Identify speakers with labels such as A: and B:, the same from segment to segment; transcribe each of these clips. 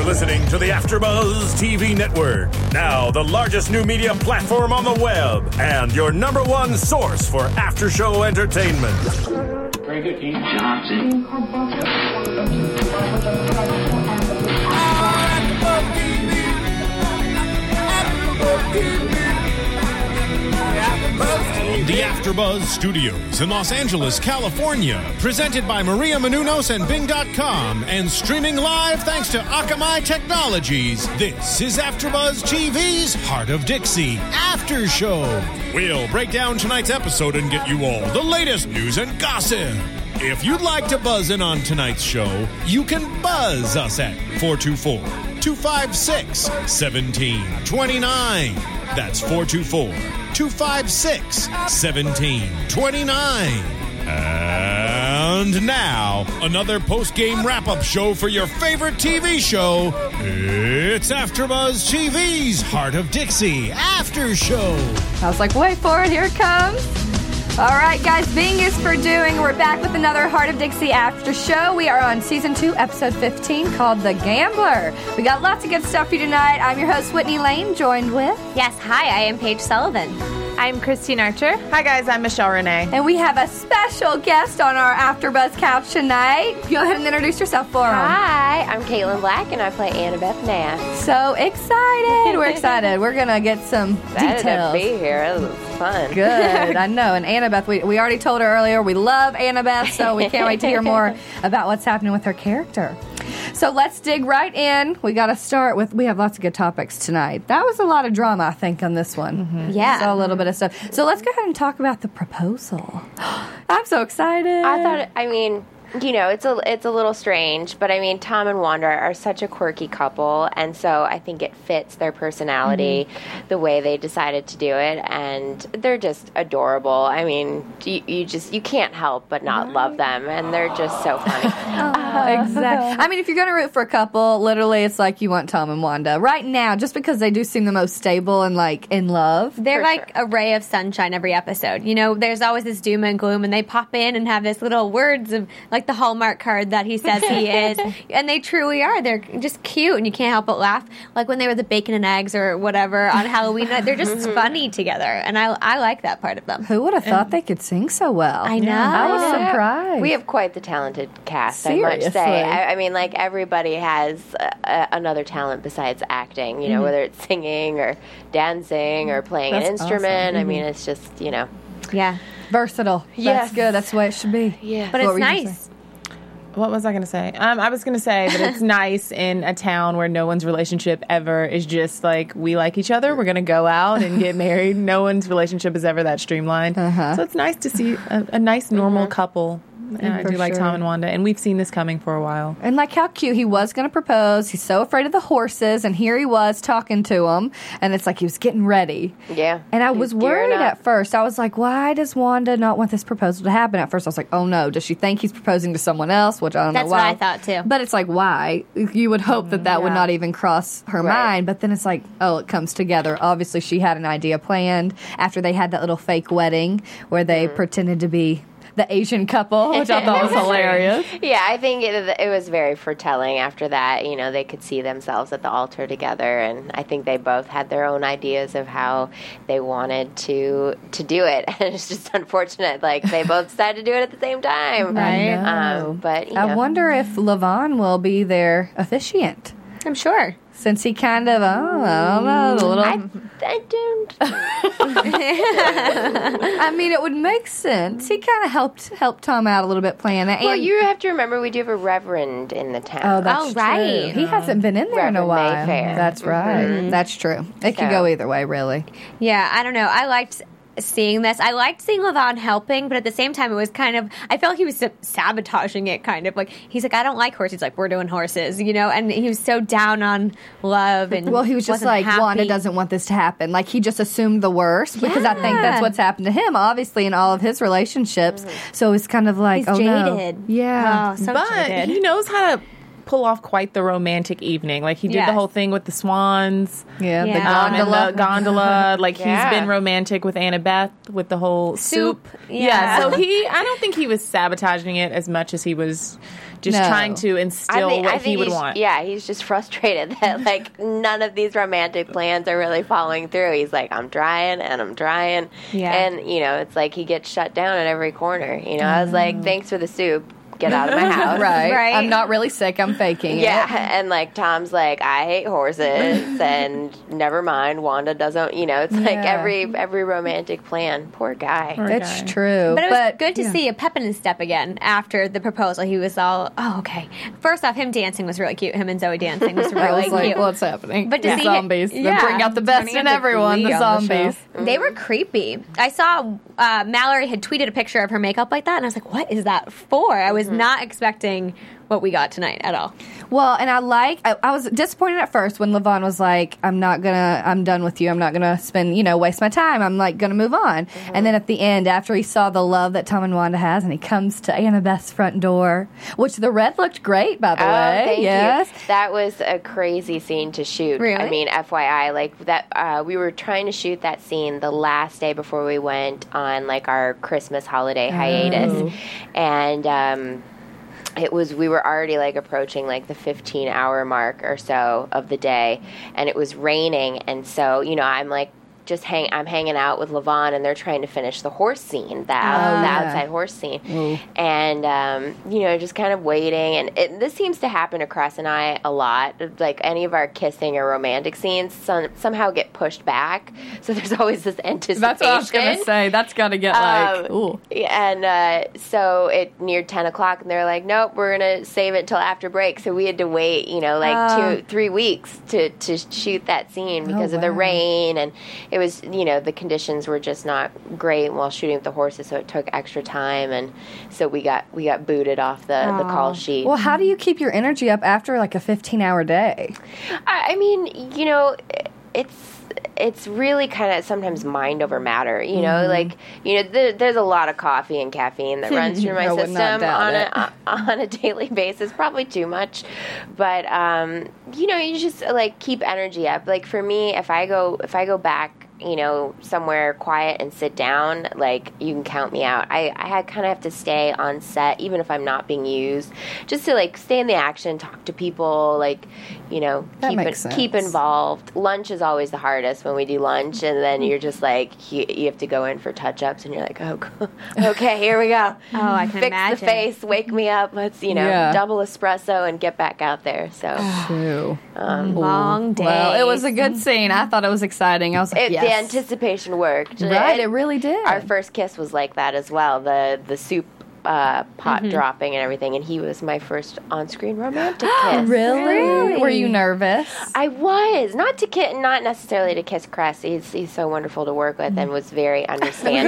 A: listening to the AfterBuzz TV Network, now the largest new media platform on the web, and your number one source for after-show entertainment.
B: Very good, Keith Johnson.
C: The AfterBuzz Studios in Los Angeles, California, presented by Maria Menounos and Bing.com, and streaming live thanks to Akamai Technologies. This is AfterBuzz TV's Heart of Dixie After Show. We'll break down tonight's episode and get you all the latest news and gossip. If you'd like to buzz in on tonight's show, you can buzz us at 424-256-1729. That's 424-256-1729. And now, another post-game wrap-up show for your favorite TV show. It's AfterBuzz TV's Heart of Dixie After Show.
D: I was like, wait for it, here it comes. All right, guys, Bing is for doing. We're back with another Heart of Dixie After Show. We are on Season 2, Episode 15, called The Gambler. We got lots of good stuff for you tonight. I'm your host, Whitney Lane, joined with...
E: Yes, hi, I am Paige Sullivan. I'm Christine Archer.
F: Hi, guys, I'm Michelle Renee.
D: And we have a special guest on our AfterBuzz couch tonight. Go ahead and introduce yourself for them.
E: Hi, I'm Caitlin Black, and I play Annabeth Nass.
D: So excited. We're excited. We're going to get some
E: Excited
D: details.
E: to be here. This is fun.
D: Good. I know. And Annabeth, we already told her earlier, we love Annabeth, so we can't wait to hear more about what's happening with her character. So let's dig right in. We got to start with, we have lots of good topics tonight. That was a lot of drama, I think, on this one.
E: Mm-hmm. Yeah.
D: So a little bit of stuff. So let's go ahead and talk about the proposal. I'm so excited.
E: It's a little strange, but I mean, Tom and Wanda are such a quirky couple, and so I think it fits their personality, the way they decided to do it, and they're just adorable. I mean, you can't help but not love them, and they're just so funny.
D: Exactly. I mean, if you're going to root for a couple, literally, it's like you want Tom and Wanda right now, just because they do seem the most stable and like in love.
G: They're like a ray of sunshine every episode. You know, there's always this doom and gloom, and they pop in and have this little words of like the Hallmark card that he says he is, and they truly are. They're just cute, and you can't help but laugh. Like when they were the bacon and eggs or whatever on Halloween night, they're just funny together, and I like that part of them.
D: Who would have thought they could sing so well?
G: I know.
D: I was surprised.
E: We have quite the talented cast,
D: Seriously.
E: I must say. I mean, like, everybody has another talent besides acting, you know, whether it's singing or dancing or playing an instrument.
D: Awesome.
E: I mean, it's just, you know.
G: Yeah.
D: Versatile.
E: Yes.
D: That's good. That's the way it should be.
E: Yeah.
G: But it's nice.
F: What was I going to say? I was going to say that it's nice in a town where no one's relationship ever is just like, we like each other, we're going to go out and get married. No one's relationship is ever that streamlined. So it's nice to see a nice, normal couple. I do like Tom and Wanda, and we've seen this coming for a while.
D: And like how cute, he was going to propose. He's so afraid of the horses, and here he was talking to him, and it's like he was getting ready.
E: Yeah.
D: And I was worried at first. I was like, why does Wanda not want this proposal to happen? At first I was like, oh no, does she think he's proposing to someone else? Which I don't know why.
G: That's what I thought too.
D: But it's like, why? You would hope that would not even cross her mind, but then it's like, oh, it comes together. Obviously she had an idea planned after they had that little fake wedding where they pretended to be the Asian couple, which I thought was hilarious.
E: Yeah, I think it was very foretelling after that. You know, they could see themselves at the altar together, and I think they both had their own ideas of how they wanted to do it. And it's just unfortunate, like, they both decided to do it at the same time.
D: Right.
E: But, you
D: I
E: know.
D: wonder if Levon will be their officiant.
G: I'm sure.
D: Since he kind of, I don't know, a little...
E: I don't.
D: I mean, it would make sense. He kind of helped Tom out a little bit playing it.
E: Well,
D: And,
E: you have to remember we do have a reverend in the town.
D: oh, that's true.
G: right.
D: He hasn't been in there in a
E: Reverend
D: while.
E: Mayfair.
D: That's right. That's true. It could
E: So-
D: go either way, really.
G: Yeah, I don't know. I liked seeing this. I liked seeing Levon helping, but at the same time, it was kind of, I felt like he was sabotaging it, kind of. Like, he's like, I don't like horses. He's like, we're doing horses, you know? And he was so down on love. And
D: Well, he was just
G: wasn't
D: like,
G: happy.
D: Wanda doesn't want this to happen. Like, he just assumed the worst because I think that's what's happened to him, obviously, in all of his relationships. So it's kind of like,
G: He's
D: oh,
G: jaded.
D: no. Yeah.
G: Oh, so
F: But
G: jaded.
F: he knows how to pull off quite the romantic evening. Like, he did
G: Yes.
F: the whole thing with the swans.
D: Yeah, the
G: Yeah.
F: And
D: gondola.
F: the gondola. Like,
E: Yeah.
F: he's been romantic with Annabeth with the whole soup.
G: Yeah.
F: So I don't think he was sabotaging it as much as he was just
D: No.
F: trying to instill what he would
E: he's,
F: want.
E: Yeah, he's just frustrated that like none of these romantic plans are really following through. He's like, I'm trying and I'm trying.
G: Yeah.
E: And, you know, it's like he gets shut down at every corner. You know, I was like, thanks for the soup. Get out of my house.
D: Right. I'm not really sick. I'm faking it.
E: Yeah, and like Tom's like, I hate horses, and never mind, Wanda doesn't. You know, it's like
D: Yeah.
E: every romantic plan. Poor guy.
D: It's
F: guy.
D: true.
G: But it was good to see a pep in his step again after the proposal. He was all, oh, okay. First off, him dancing was really cute. Him and Zoe dancing was really
D: I was like,
G: cute.
D: what's happening?
G: But to
D: The
G: see it-
D: zombies. They
G: yeah.
D: bring out the best
F: Turning
D: in
F: into
D: everyone,
F: Glee
D: the
F: on the show.
D: zombies.
G: They were creepy. I saw Mallory had tweeted a picture of her makeup like that, and I was like, what is that for? I was not expecting what we got tonight at all.
D: Well, and I was disappointed at first when Levon was like, I'm done with you. I'm not gonna spend, waste my time. I'm like gonna move on. And then at the end, after he saw the love that Tom and Wanda has, and he comes to Annabeth's front door, which the red looked great, by the way.
E: Thank
D: Yes.
E: you. That was a crazy scene to shoot.
G: Really?
E: I mean, FYI, like that, we were trying to shoot that scene the last day before we went on like our Christmas holiday hiatus, and we were already like approaching like the 15-hour mark or so of the day, and it was raining, and so I'm like I'm hanging out with Levon, and they're trying to finish the horse scene, the outside horse scene, and just kind of waiting, and this seems to happen to Cress and I a lot. Like any of our kissing or romantic scenes somehow get pushed back, so there's always this anticipation.
D: That's what I was gonna say. That's gotta get like, ooh.
E: And so it neared 10 o'clock, and they're like, nope, we're going to save it till after break. So we had to wait, 2-3 weeks to shoot that scene because of the rain. And it was, the conditions were just not great while shooting with the horses, so it took extra time. And so we got booted off the call sheet.
D: Well, how do you keep your energy up after like a 15-hour day?
E: I mean, it's really kind of sometimes mind over matter, there's a lot of coffee and caffeine that runs through my
D: I would not
E: system
D: doubt
E: on a daily basis, probably too much, but you just like keep energy up. Like for me, if I go back somewhere quiet and sit down, like you can count me out. I kind of have to stay on set, even if I'm not being used, just to like stay in the action, talk to people, like, keep involved. Lunch is always the hardest when we do lunch, and then you're just like, you have to go in for touch-ups, and you're like, oh, okay, here we go.
G: Oh, I can
E: Fix
G: imagine.
E: the face, wake me up, let's, double espresso and get back out there. So,
D: True.
G: Long day.
D: Well, it was a good scene. I thought it was exciting. I was like, yes.
E: The anticipation worked.
D: Right, it really did.
E: Our first kiss was like that as well. The soup pot dropping and everything, and he was my first on-screen romantic kiss.
D: Really? Were you nervous?
E: I was not necessarily to kiss Cress. He's so wonderful to work with and was very understanding.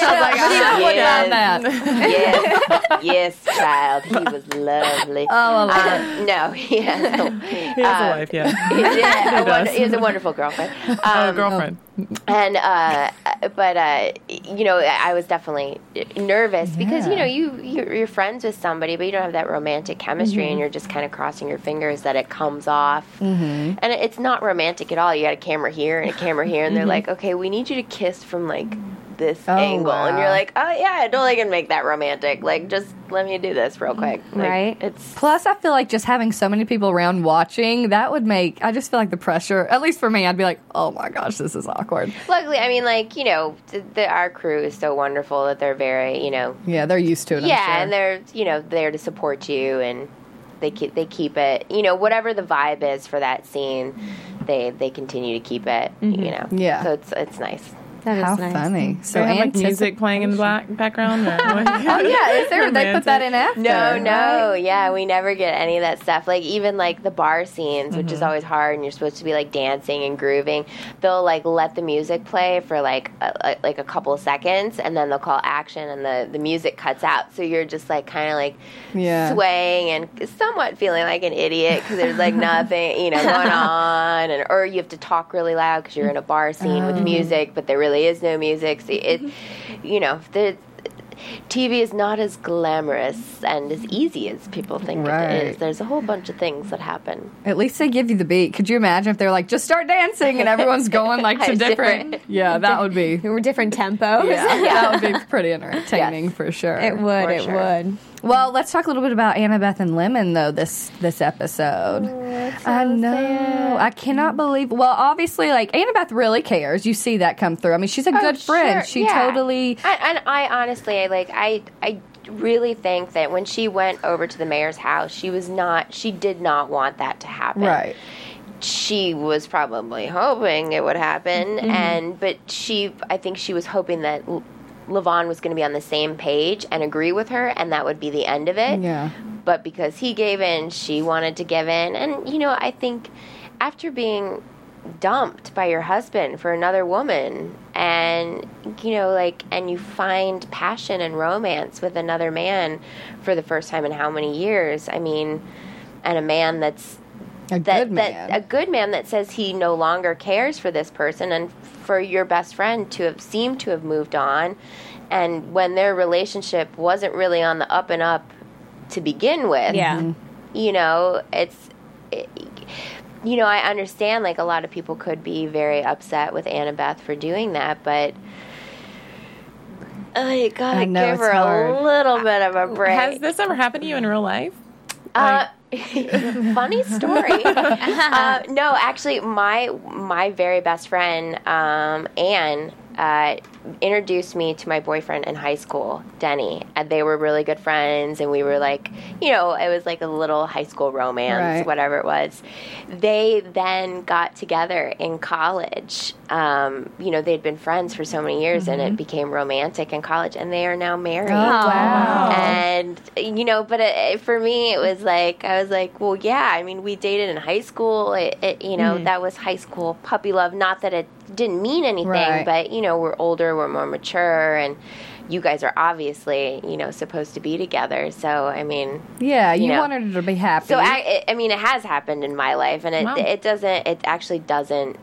E: Yes, child, he was lovely.
D: Oh, I love it.
E: No, he has a
F: wife, yeah.
E: he has a wonderful girlfriend.
F: Girlfriend.
E: And but I was definitely nervous because you're friends with somebody, but you don't have that romantic chemistry, and you're just kind of crossing your fingers that it comes off. And it's not romantic at all. You got a camera here and a camera here, and they're like, okay, we need you to kiss from like this angle, and you're like, oh yeah, I totally can make that romantic. Like, just let me do this real quick. Like,
G: right.
E: It's
D: Plus, I feel like just having so many people around watching, that would make, I just feel like the pressure, at least for me, I'd be like, oh my gosh, this is awkward.
E: luckily, I mean, like, our crew is so wonderful that they're very,
D: Yeah, they're used to it.
E: yeah,
D: I'm sure.
E: and they're, there to support you, and they keep it, whatever the vibe is for that scene, they continue to keep it,
D: Yeah.
E: So it's nice.
G: That is
D: How
G: nice.
D: funny.
F: So they have like music playing in the background? Or,
D: Oh, yeah. Is there, they put that in after.
E: No, yeah, we never get any of that stuff. Like, even, like, the bar scenes, which is always hard, and you're supposed to be, like, dancing and grooving, they'll, like, let the music play for, like a couple of seconds, and then they'll call action, and the music cuts out, so you're just, like, kind of, like, swaying and somewhat feeling like an idiot, because there's, like, nothing, going on, or you have to talk really loud because you're in a bar scene with music, but there really is no music, so TV is not as glamorous and as easy as people think it is. There's a whole bunch of things that happen.
D: At least they give you the beat. Could you imagine if they're like, just start dancing and everyone's going like to different. Yeah, that would be.
G: There were different tempos.
D: Yeah, that would be pretty entertaining for sure.
G: It would. It would.
D: Well, let's talk a little bit about Annabeth and Lemon, though, this episode. I know. Sad. I cannot believe. Well, obviously, like, Annabeth really cares. You see that come through. I mean, she's a good friend.
E: Sure.
D: She totally.
E: And I honestly, I really think that when she went over to the mayor's house, she did not want that to happen.
D: Right.
E: She was probably hoping it would happen, but I think she was hoping that Levon was going to be on the same page and agree with her, and that would be the end of it.
D: Yeah.
E: But because he gave in, she wanted to give in. And, I think after being dumped by your husband for another woman and, and you find passion and romance with another man for the first time in how many years? I mean, and a man that's a good man that says he no longer cares for this person, and for your best friend to have seemed to have moved on, and when their relationship wasn't really on the up and up to begin with, I understand, like, a lot of people could be very upset with Annabeth for doing that, but you gotta give her a little bit of a break.
F: Has this ever happened to you in real life?
E: Funny story. No, actually, my very best friend, Anne, introduced me to my boyfriend in high school, Denny. And they were really good friends, and we were like, it was like a little high school romance, whatever it was. They then got together in college. They'd been friends for so many years, and it became romantic in college, and they are now married.
D: Oh, wow.
E: And, but for me, it was like, I was like, well, yeah, I mean, we dated in high school. That was high school puppy love. Not that it didn't mean anything, but, we're older, we're more mature, and you guys are obviously, supposed to be together. So, I mean... Yeah,
D: you wanted her to be happy.
E: So, it has happened in my life, and it actually doesn't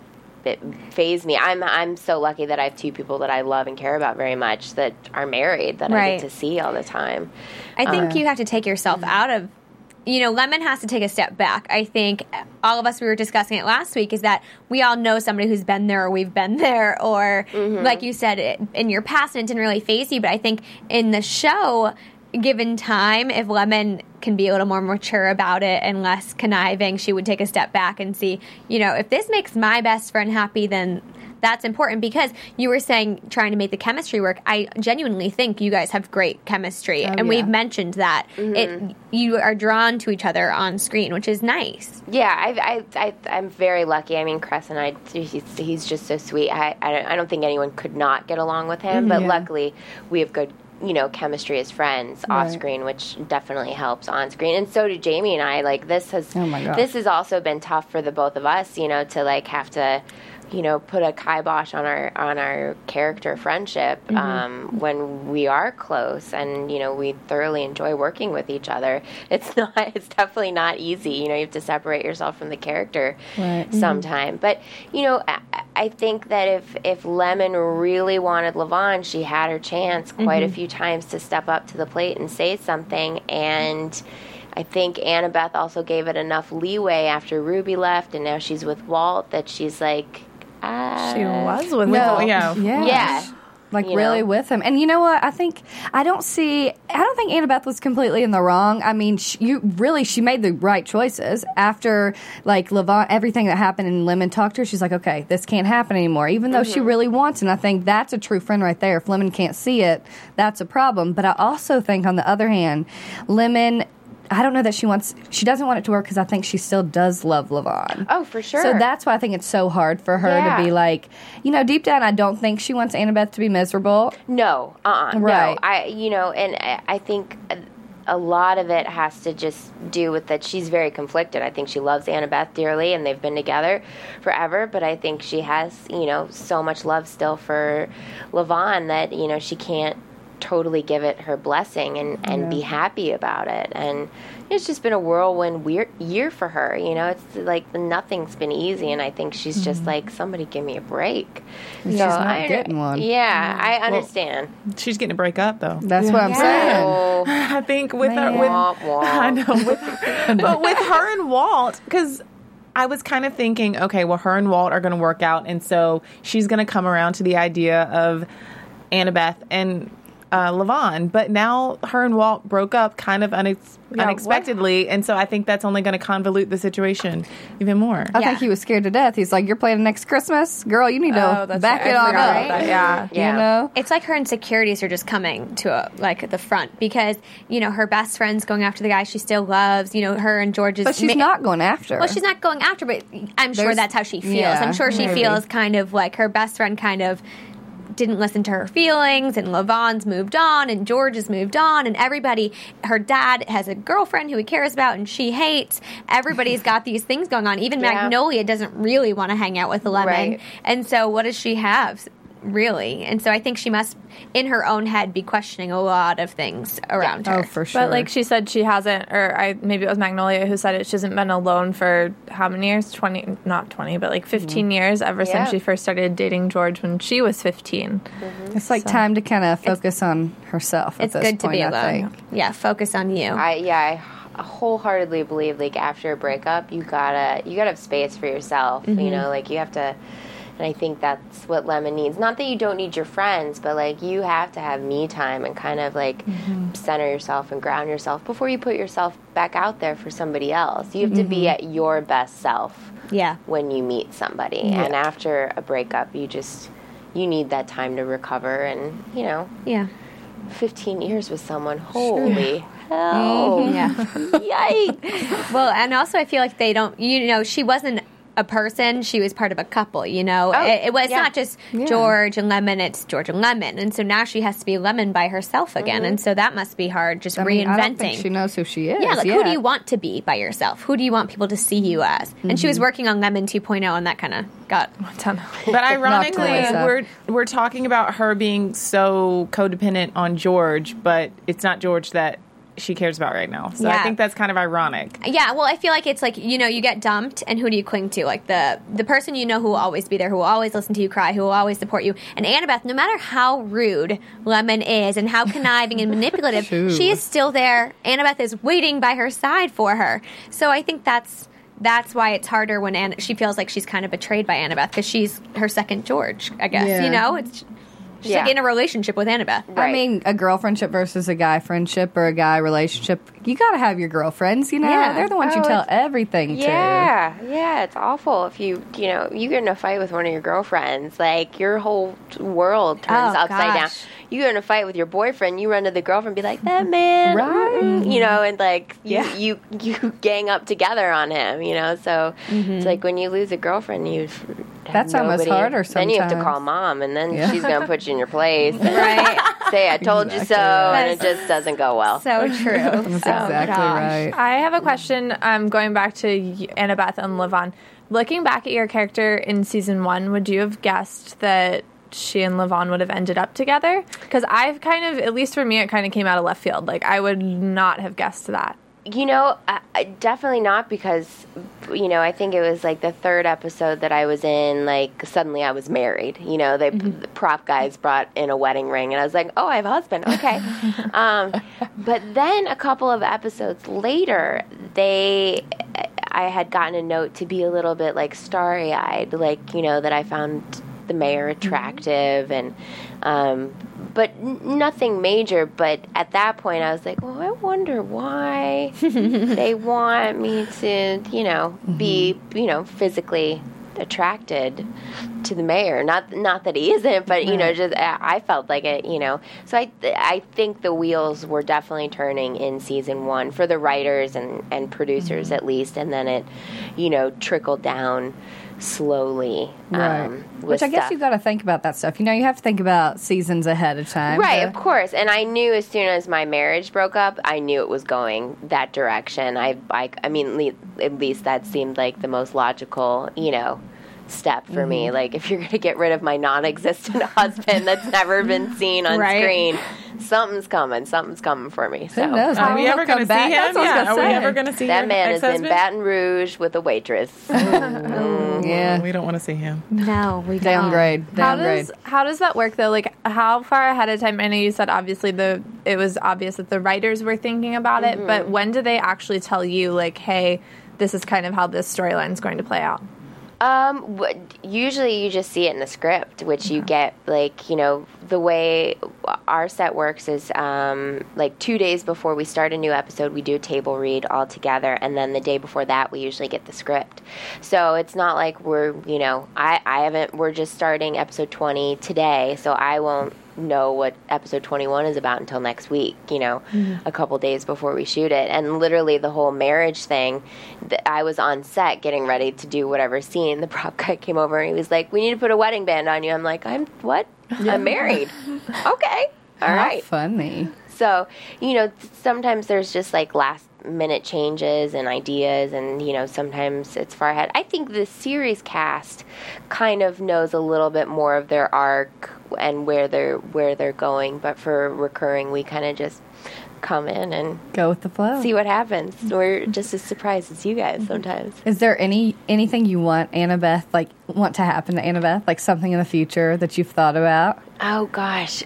E: faze me. I'm so lucky that I have two people that I love and care about very much that are married, that I get to see all the time.
G: I think you have to take yourself out of... Lemon has to take a step back. I think all of us, we were discussing it last week, is that we all know somebody who's been there, or we've been there, or like you said, in your past, and it didn't really faze you. But I think in the show, given time, if Lemon can be a little more mature about it and less conniving, she would take a step back and see, if this makes my best friend happy, then that's important. Because you were saying trying to make the chemistry work. I genuinely think you guys have great chemistry, and we've mentioned that you are drawn to each other on screen, which is nice.
E: Yeah, I'm very lucky. I mean, Cress and I, he's just so sweet. I don't think anyone could not get along with him, but luckily we have good chemistry as friends off screen, which definitely helps on screen. And so do Jamie and I. Like, this has also been tough for the both of us, to like have to put a kibosh on our character friendship when we are close, and we thoroughly enjoy working with each other. It's definitely not easy. You have to separate yourself from the character sometime. But I think that if Lemon really wanted Levon, she had her chance quite a few times to step up to the plate and say something. And I think Annabeth also gave it enough leeway after Ruby left, and now she's with Walt, that she's like,
F: she was with Walt.
E: Yeah.
D: Like, really with him. And you know what? I don't think Annabeth was completely in the wrong. I mean, she made the right choices. After, like, Levon, everything that happened and Lemon talked to her, she's like, okay, this can't happen anymore, even though she really wants it. And I think that's a true friend right there. If Lemon can't see it, that's a problem. But I also think, on the other hand, Lemon... I don't know that she doesn't want it to work, because I think she still does love Levon.
E: Oh, for sure.
D: So that's why I think it's so hard for her to be like, deep down, I don't think she wants Annabeth to be miserable.
E: No,
D: Right.
E: No. And I think a lot of it has to just do with that she's very conflicted. I think she loves Annabeth dearly, and they've been together forever, but I think she has, so much love still for Levon that, she can't totally give it her blessing and be happy about it. And it's just been a whirlwind year for her. You know, it's like nothing's been easy, and I think she's just like, somebody give me a break.
H: She's not getting one.
E: Yeah, I understand.
F: She's getting a break up, though.
H: That's what I'm saying.
E: Oh,
F: I think with her, I know, but with her and Walt, because I was kind of thinking, okay, well, her and Walt are going to work out, and so she's going to come around to the idea of Annabeth and Levon, but now her and Walt broke up kind of unexpectedly, and so I think that's only going to convolute the situation even more.
H: I think he was scared to death. He's like, "You're planning next Christmas, girl. You need to back it on up."
F: Right?
H: You know,
G: it's like her insecurities are just coming to the front because her best friend's going after the guy she still loves. Her and George's,
H: but she's not going after.
G: Well, she's not going after, but I'm sure that's how she feels.
H: Yeah,
G: I'm sure she feels kind of like her best friend kind of didn't listen to her feelings, and Levon's moved on, and George has moved on, and everybody, her dad has a girlfriend who he cares about and she hates. Everybody's got these things going on. Even Magnolia doesn't really want to hang out with Lemon.
E: Right.
G: And so what does she have? Really. And so I think she must, in her own head, be questioning a lot of things around her.
H: Oh, for sure.
I: But like she said, she hasn't, maybe it was Magnolia who said it, she hasn't been alone for how many years? 15 years ever since she first started dating George when she was 15.
H: It's like time to kind of focus on herself.
G: It's
H: at this
G: good
H: point,
G: to be
H: I
G: alone.
H: think.
G: Yeah, focus on you.
E: I wholeheartedly believe, like, after a breakup, you gotta have space for yourself. You know, like, you have to. And I think that's what Lemon needs. Not that you don't need your friends, but, like, you have to have me time and kind of, like, center yourself and ground yourself before you put yourself back out there for somebody else. You have to be at your best self when you meet somebody.
H: Yeah.
E: And after a breakup, you need that time to recover and, 15 years with someone. Holy hell. Yikes.
G: Well, and also I feel like they don't, she wasn't a person, she was part of a couple, it was not just George and Lemon, it's George and Lemon, and so now she has to be Lemon by herself again, and so that must be hard, just reinventing.
H: I don't think she knows who she is.
G: Who do you want to be by yourself? Who do you want people to see you as? And she was working on Lemon 2.0, and that kind of got
F: But ironically, we're talking about her being so codependent on George, but it's not George that she cares about right now. So I think that's kind of ironic.
G: Yeah, well, I feel like it's like, you get dumped, and who do you cling to? Like the person who will always be there, who will always listen to you cry, who will always support you. And Annabeth, no matter how rude Lemon is and how conniving and manipulative, she is still there. Annabeth is waiting by her side for her. So I think that's why it's harder when she feels like she's kind of betrayed by Annabeth, because she's her second George, I guess. It's... She's like in a relationship with Annabeth.
H: Right. I mean, a girl friendship versus a guy friendship or a guy relationship. You got to have your girlfriends,
G: Yeah.
H: They're the ones you tell everything to.
E: Yeah, it's awful if you get in a fight with one of your girlfriends. Like, your whole world turns upside down. You get in a fight with your boyfriend, you run to the girlfriend and be like, that man.
H: Right.
E: And like, you gang up together on him, So it's like when you lose a girlfriend,
H: that's almost harder sometimes.
E: Then you have to call mom, and then she's going to put you in your place. And say, I told you so, and it just doesn't go well.
G: So true.
H: That's exactly right.
I: I have a question going back to Annabeth and Levon. Looking back at your character in season 1, would you have guessed that she and Levon would have ended up together? Because I've kind of, at least for me, it kind of came out of left field. Like, I would not have guessed that.
E: Definitely not, because, I think it was like the 3rd episode that I was in, like, suddenly I was married. The prop guys brought in a wedding ring, and I was like, oh, I have a husband. Okay. But then a couple of episodes later, I had gotten a note to be a little bit, like, starry-eyed, like, that I found the mayor attractive, and but nothing major. But at that point I was like, well, I wonder why they want me to be physically attracted to the mayor. Not that he isn't, but just I felt like it. So I think the wheels were definitely turning in season 1 for the writers and producers at least, and then it trickled down slowly.
H: Right. Which I guess you got to think about that stuff. You have to think about seasons ahead of time.
E: Right, of course. And I knew as soon as my marriage broke up, I knew it was going that direction. I mean, at least that seemed like the most logical, step for me. Like, if you're going to get rid of my non-existent husband that's never been seen on screen, something's coming for me. So.
H: Who knows?
F: Are we ever going to see him? Yeah, are we ever going to see
E: that
F: your
E: man is in
F: ex-husband?
E: Baton Rouge with a waitress.
H: Yeah.
F: We don't want to see him.
G: No, we don't.
H: Downgrade.
I: How does that work though? Like, how far ahead of time? I know you said obviously it was obvious that the writers were thinking about it, but when do they actually tell you, like, hey, this is kind of how this storyline is going to play out?
E: Usually you just see it in the script, which you get, like, you know, the way our set works is, like 2 days before we start a new episode, we do a table read all together, and then the day before that, we usually get the script. So it's not like we're, you know, we're just starting episode 20 today, so I won't know what episode 21 is about until next week, you know, a couple days before we shoot it. And literally the whole marriage thing, I was on set getting ready to do whatever scene. The prop guy came over and he was like, we need to put a wedding band on you. I'm like, I'm married. Okay. All right.
H: Funny.
E: So, you know, sometimes there's just like last minute changes and ideas, and, you know, sometimes it's far ahead. I think the series cast kind of knows a little bit more of their arc and where they're going, but for recurring, we kind of just come in and
H: go with the flow,
E: see what happens. We're just as surprised as you guys sometimes.
H: Is there anything you want Annabeth, like, want to happen to Annabeth, like something in the future that you've thought about?
E: Oh gosh,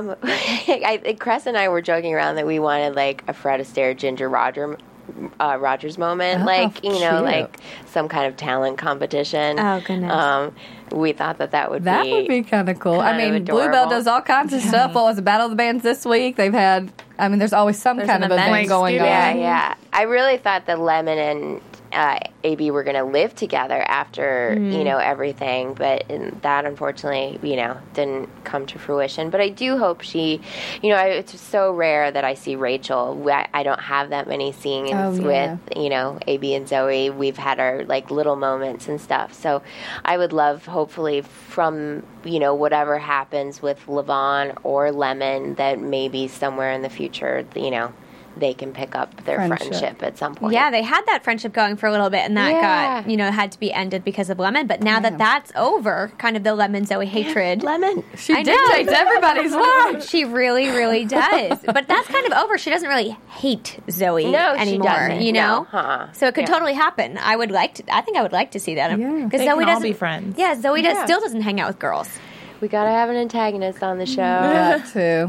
E: Cress and I were joking around that we wanted like a Fred Astaire, Ginger Rogers moment, like, you know, like some kind of talent competition.
G: Oh goodness.
E: We thought that would
H: be kind of cool. I mean, Bluebell does all kinds of stuff. What was the Battle of the Bands this week? They've had, I mean, there's always some kind of event going on.
E: Yeah. I really thought that Lemon and AB were going to live together after, you know, everything, but that unfortunately, you know, didn't come to fruition. But I do hope she, you know, it's so rare that I see Rachel. I don't have that many scenes with, you know, AB and Zoe. We've had our, like, little moments and stuff. So I would love, hopefully, from, you know, whatever happens with Levon or Lemon, that maybe somewhere in the future, you know, they can pick up their friendship at some point.
G: Yeah, they had that friendship going for a little bit, and that got, you know, had to be ended because of Lemon. But now that that's over, kind of the Lemon-Zoe hatred.
E: Lemon.
H: She dictates everybody's life.
G: She really, really does. But that's kind of over. She doesn't really hate Zoe anymore.
E: She doesn't.
G: You know?
E: No.
G: So it could totally happen. I think I would like to see that.
F: Yeah.
G: Because
F: They
G: Zoe
F: can all
G: doesn't
F: be friends.
G: Yeah, Zoe still doesn't hang out with girls.
E: We gotta have an antagonist on the show.
H: Got to.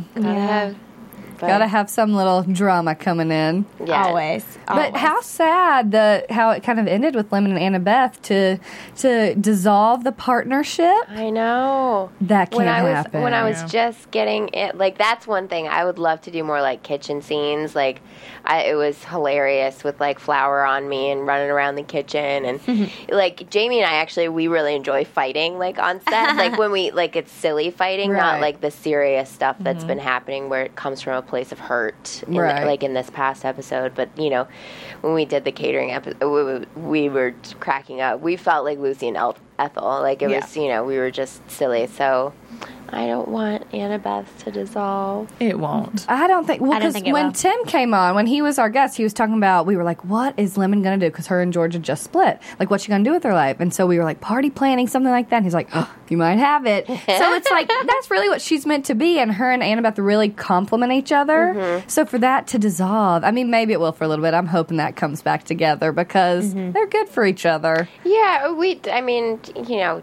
H: Gotta have some little drama coming in.
E: Yes.
G: Always.
H: But how sad how it kind of ended with Lemon and Annabeth to dissolve the partnership.
E: I know.
H: That can't happen.
E: When I was just getting it, like, that's one thing I would love to do more, like kitchen scenes. Like, it was hilarious with like Flour on me and running around the kitchen, and like Jamie and I actually, we really enjoy fighting, like, on set. Like, when we, like, it's silly fighting, not like the serious stuff that's been happening where it comes from a place of hurt, like in this past episode. But, you know, when we did the catering episode, we were cracking up. We felt like Lucy and Ethel. Like, it was, you know, we were just silly. So I don't want Annabeth to dissolve.
F: It won't.
H: I don't think. Well, because when Tim came on, when he was our guest, he was talking about. We were like, "What is Lemon going to do?" Because her and Georgia just split. Like, what's she going to do with her life? And so we were like, party planning, something like that. And he's like, "Oh, you might have it." So it's like that's really what she's meant to be. And her and Annabeth really complement each other. So for that to dissolve, I mean, maybe it will for a little bit. I'm hoping that comes back together because they're good for each other.
E: Yeah, I mean, you know,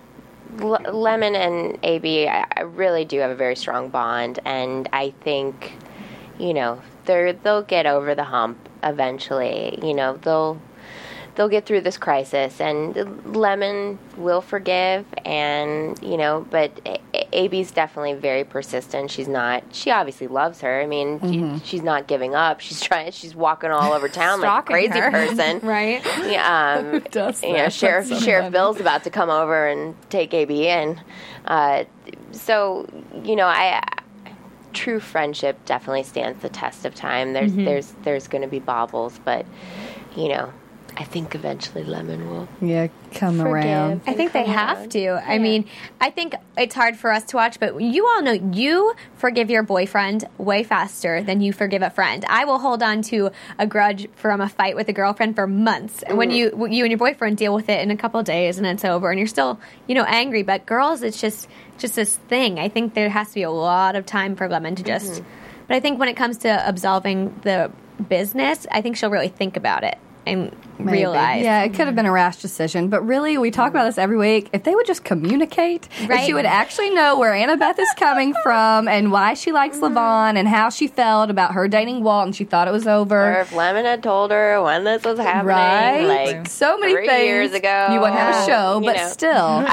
E: Lemon and AB, I really do have a very strong bond, and I think, you know, they'll get over the hump eventually. You know, they'll get through this crisis, and Lemon will forgive, and, you know, but AB's definitely very persistent. She obviously loves her. I mean, she's not giving up. She's walking all over town like a crazy person.
G: Right.
E: Yeah. You know, Sheriff Bill's about to come over and take AB in. So, you know, true friendship definitely stands the test of time. There's going to be bobbles, but, you know, I think eventually Lemon will.
H: Yeah, come around.
G: I think they have to. I mean, I think it's hard for us to watch, but you all know you forgive your boyfriend way faster than you forgive a friend. I will hold on to a grudge from a fight with a girlfriend for months. And when you and your boyfriend deal with it in a couple of days and it's over and you're still, angry. But girls, it's just this thing. I think there has to be a lot of time for Lemon to just... But I think when it comes to absolving the business, I think she'll really think about it and realize.
H: Yeah, it could have been a rash decision. But really, we talk about this every week. If they would just communicate, if she would actually know where Annabeth is coming from and why she likes Levon and how she felt about her dating Walt and she thought it was over.
E: Or if Lemon had told her when this was happening.
H: Right.
E: Like
H: so many
E: 3
H: things.
E: years ago.
H: You wouldn't have a show, but still.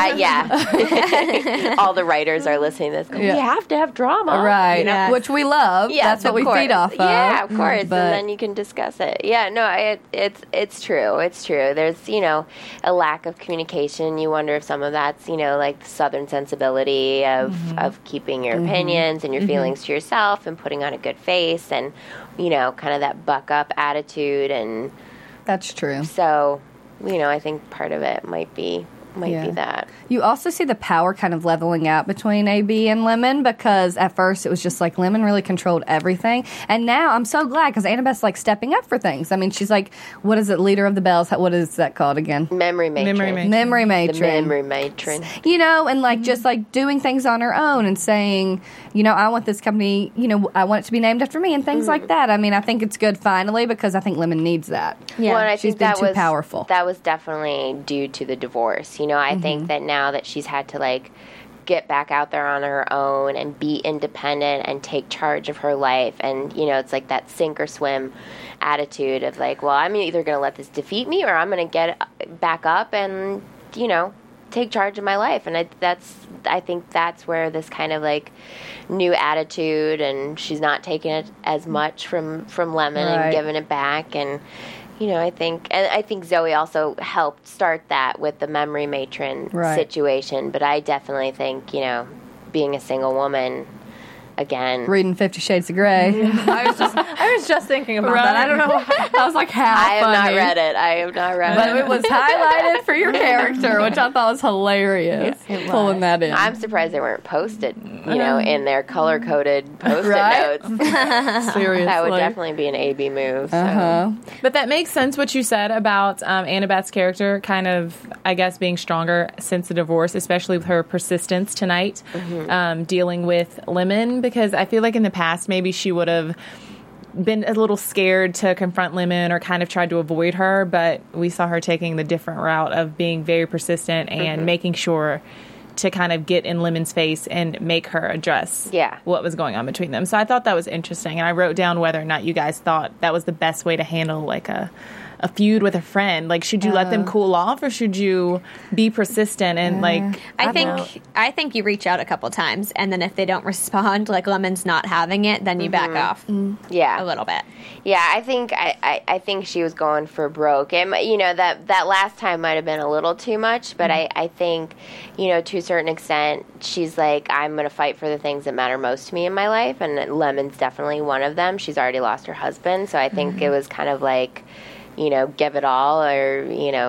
E: Yeah. All the writers are listening to this going, we have to have drama.
H: Right. Which we love.
E: Yes,
H: that's what we feed off of.
E: Yeah, of course. And then you can discuss it. Yeah, no, it's true. It's true. There's, a lack of communication. You wonder if some of that's, like the Southern sensibility of keeping your opinions and your feelings to yourself and putting on a good face and, kind of that buck up attitude. And
H: that's true.
E: So, I think part of it might be that.
H: You also see the power kind of leveling out between AB and Lemon because at first it was just like Lemon really controlled everything. And now I'm so glad because Annabeth's like stepping up for things. I mean, she's like, what is it, Leader of the Bells? What is that called again?
E: Memory matron.
H: Memory matron.
E: The memory matron.
H: And like just like doing things on her own and saying, I want this company, I want it to be named after me and things like that. I mean, I think it's good finally because I think Lemon needs that.
E: Yeah. Well, and I
H: She's
E: think
H: been
E: that
H: too
E: was
H: powerful.
E: That was definitely due to the divorce. I think that now that she's had to like get back out there on her own and be independent and take charge of her life, and it's like that sink or swim attitude of like, well, I'm either going to let this defeat me or I'm going to get back up and take charge of my life. And I think that's where this kind of like new attitude, and she's not taking it as much from Lemon and giving it back. And I think Zoe also helped start that with the memory matron situation. But I definitely think, being a single woman, again,
H: reading 50 Shades of Grey.
I: I was just thinking about that. I don't know.
H: I was like, how
E: I have not read it.
H: But it was highlighted for your character, which I thought was hilarious. Pulling that in.
E: I'm surprised they weren't posted, in their color-coded Post-it notes.
H: Seriously.
E: That would definitely be an AB move. So.
F: But that makes sense what you said about Annabeth's character kind of, I guess, being stronger since the divorce, especially with her persistence tonight, dealing with Lemon, because I feel like in the past maybe she would have been a little scared to confront Lemon or kind of tried to avoid her, but we saw her taking the different route of being very persistent and making sure to kind of get in Lemon's face and make her address what was going on between them. So I thought that was interesting, and I wrote down whether or not you guys thought that was the best way to handle like a feud with a friend. Like, should you let them cool off, or should you be persistent and like?
G: I think you reach out a couple times, and then if they don't respond, like Lemon's not having it, then you back off.
E: Yeah,
G: a little bit.
E: Yeah, I think she was going for broke. And, that last time might have been a little too much, but I think, to a certain extent, she's like, I'm going to fight for the things that matter most to me in my life, and Lemon's definitely one of them. She's already lost her husband, so I think it was kind of like, give it all, or,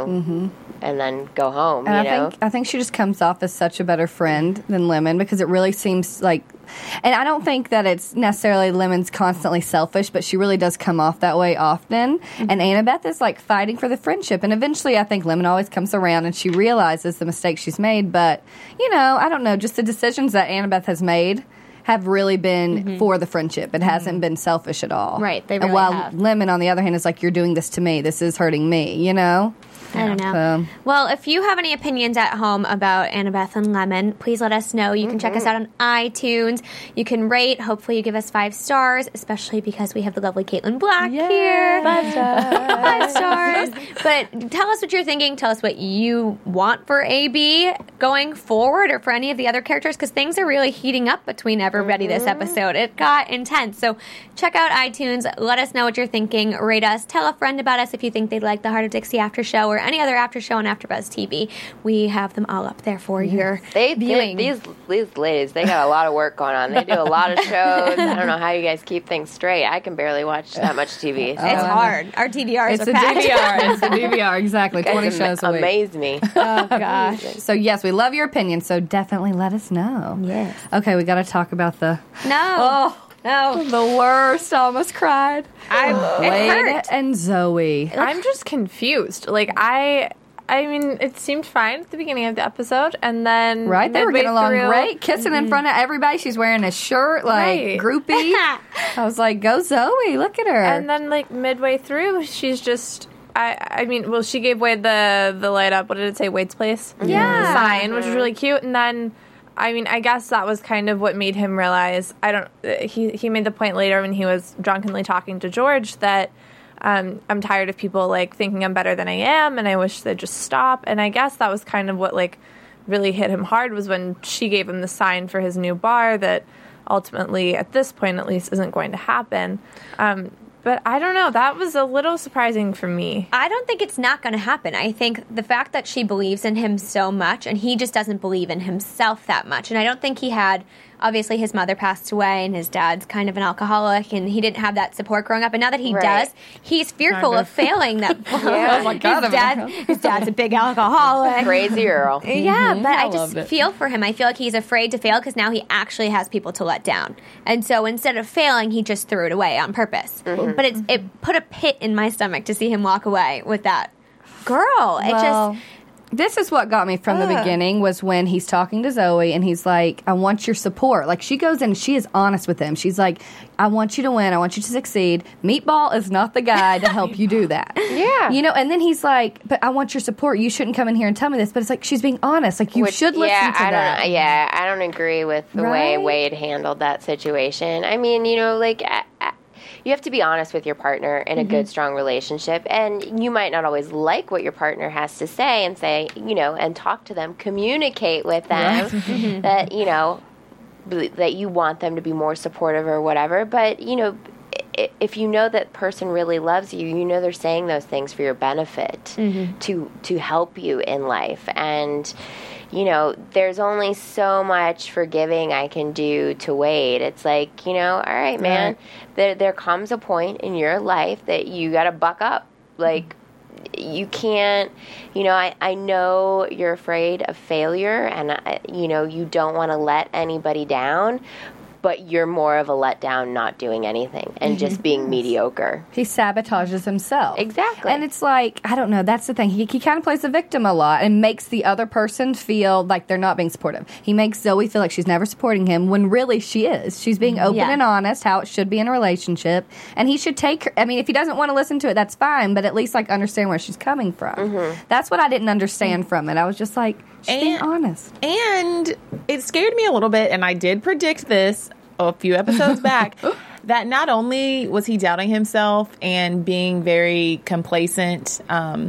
E: and then go home,
H: and I think she just comes off as such a better friend than Lemon, because it really seems like, and I don't think that it's necessarily Lemon's constantly selfish, but she really does come off that way often. And Annabeth is like fighting for the friendship, and eventually I think Lemon always comes around and she realizes the mistake she's made, but, I don't know, just the decisions that Annabeth has made have really been for the friendship. It hasn't been selfish at all.
G: Right, they really
H: and while
G: have.
H: Lemon, on the other hand, is like, you're doing this to me. This is hurting me,
G: I don't know. Well, if you have any opinions at home about Annabeth and Lemon, please let us know. You can check us out on iTunes. You can rate. Hopefully you give us 5 stars, especially because we have the lovely Caitlin Black here.
I: 5 stars.
G: 5 stars. But tell us what you're thinking. Tell us what you want for AB going forward, or for any of the other characters, because things are really heating up between everybody this episode. It got intense. So check out iTunes. Let us know what you're thinking. Rate us. Tell a friend about us if you think they'd like the Heart of Dixie After Show, or any other after show on AfterBuzz TV, we have them all up there for your viewing.
E: These ladies, they got a lot of work going on. They do a lot of shows. I don't know how you guys keep things straight. I can barely watch that much TV. So.
G: It's hard. Our DVRs
H: It's
G: are
H: a
G: packed.
H: DVR. It's a DVR, exactly. 20 shows a week.
E: Amaze me.
G: Oh, gosh.
H: So, yes, we love your opinion, so definitely let us know.
G: Yes.
H: Okay, we got to talk about the...
G: No. No.
H: The worst. I almost cried.
G: It
H: Wade
G: hurt.
H: and Zoe.
I: I'm just confused. Like, I mean, it seemed fine at the beginning of the episode, and then
H: Right? They were
I: midway
H: getting along
I: through-
H: great, kissing in front of everybody. She's wearing a shirt, like,
I: Right.
H: groupie. I was like, go Zoe, look at her.
I: And then, like, midway through, she's just... I mean, well, she gave Wade the light up. What did it say? Wade's Place?
G: Yeah.
I: Sign, which was really cute. And then, I mean, I guess that was kind of what made him realize. He made the point later when he was drunkenly talking to George that I'm tired of people, like, thinking I'm better than I am, and I wish they'd just stop. And I guess that was kind of what, like, really hit him hard was when she gave him the sign for his new bar that ultimately, at this point at least, isn't going to happen. But I don't know. That was a little surprising for me.
G: I don't think it's not going to happen. I think the fact that she believes in him so much and he just doesn't believe in himself that much. And I don't think he had, obviously his mother passed away and his dad's kind of an alcoholic and he didn't have that support growing up. And now that he does, he's fearful of failing that.
H: Oh my God,
G: his dad's a big alcoholic.
E: Crazy Earl.
G: Yeah, but I just
H: loved it.
G: feel for him. I feel like he's afraid to fail because now he actually has people to let down. And so instead of failing, he just threw it away on purpose. But it put a pit in my stomach to see him walk away with that girl. It
H: Well,
G: just...
H: this is what got me from the beginning was when he's talking to Zoe and he's like, I want your support. Like, she goes in and she is honest with him. She's like, I want you to win. I want you to succeed. Meatball is not the guy to help you do that.
E: Yeah.
H: You know, and then he's like, but I want your support. You shouldn't come in here and tell me this. But it's like, she's being honest. Like, you should listen to that.
E: I don't agree with the way
H: Right?
E: Wade handled that situation. I mean, you know, like... you have to be honest with your partner in a good, strong relationship. And you might not always like what your partner has to say and say, you know, and talk to them, communicate with them that, you know, that you want them to be more supportive or whatever. But, you know, if you know that person really loves you, you know they're saying those things for your benefit to help you in life. And, you know, there's only so much forgiving I can do to Wade. It's like, you know, all right, man, there comes a point in your life that you got to buck up. Like, you can't, you know, I know you're afraid of failure and, you know, you don't want to let anybody down, but you're more of a letdown not doing anything and just being mediocre.
H: He sabotages himself.
E: Exactly.
H: And it's like, I don't know, that's the thing. He kind of plays the victim a lot and makes the other person feel like they're not being supportive. He makes Zoe feel like she's never supporting him when really she is. She's being open and honest, how it should be in a relationship. And he should take her, I mean, if he doesn't want to listen to it, that's fine, but at least like understand where she's coming from. That's what I didn't understand from it. I was just like, she's being honest.
F: And it scared me a little bit, and I did predict this a few episodes back, that not only was he doubting himself and being very complacent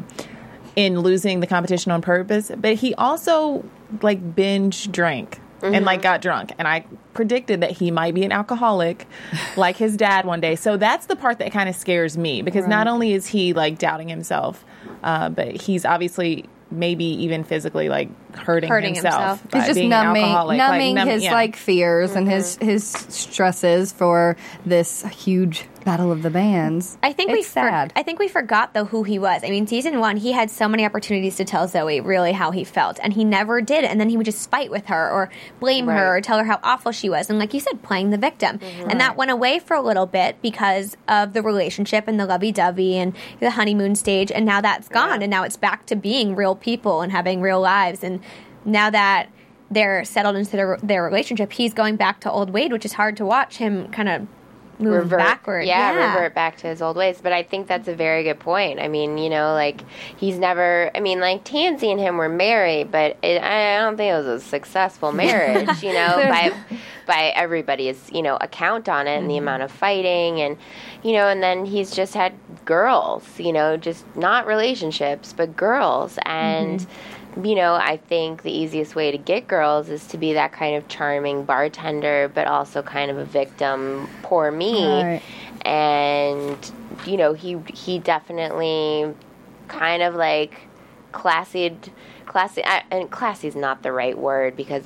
F: in losing the competition on purpose, but he also like binge drank and like got drunk. And I predicted that he might be an alcoholic like his dad one day. So that's the part that kind of scares me, because not only is he like doubting himself, but he's obviously maybe even physically like hurting himself.
H: He's just
F: being
H: numbing his like fears and his stresses for this huge battle of the bands.
G: I think
H: it's sad.
G: I think we forgot though who he was. I mean, season 1, he had so many opportunities to tell Zoe really how he felt, and he never did. And then he would just fight with her or blame her or tell her how awful she was, and like you said, playing the victim. And that went away for a little bit because of the relationship and the lovey-dovey and the honeymoon stage. And now that's gone, and now it's back to being real people and having real lives. And now that they're settled into their relationship, he's going back to old Wade, which is hard to watch him kind of move backward.
E: Revert back to his old ways. But I think that's a very good point. I mean, you know, like, he's never, I mean, like, Tansy and him were married, but I don't think it was a successful marriage, you know, by everybody's, you know, account on it and the amount of fighting and, you know, and then he's just had girls, you know, just not relationships, but girls. And, you know, I think the easiest way to get girls is to be that kind of charming bartender, but also kind of a victim, poor me.
H: Right.
E: And, you know, he definitely kind of like classy, and classy is not the right word because